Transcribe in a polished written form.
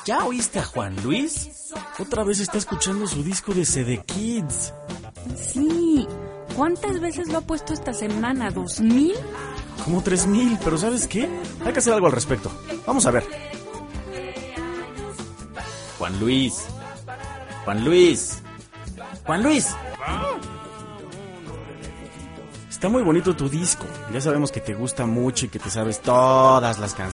¿Ya oíste a Juan Luis? Otra vez está escuchando su disco de CD Kids. Sí. ¿Cuántas veces lo ha puesto esta semana? ¿2,000? Como 3,000, pero ¿sabes qué? Hay que hacer algo al respecto. Vamos a ver. Juan Luis. Juan Luis. Juan Luis. Está muy bonito tu disco. Ya sabemos que te gusta mucho y que te sabes todas las canciones.